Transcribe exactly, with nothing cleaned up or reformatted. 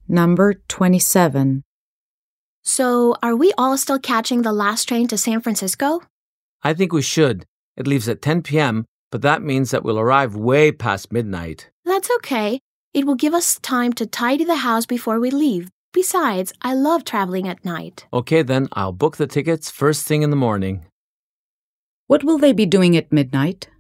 Number twenty-seven. So, are we all still catching the last train to San Francisco? I think we should. It leaves at ten p.m., but that means that we'll arrive way past midnight. That's okay. It will give us time to tidy the house before we leave. Besides, I love traveling at night. Okay, then I'll book the tickets first thing in the morning. What will they be doing at midnight?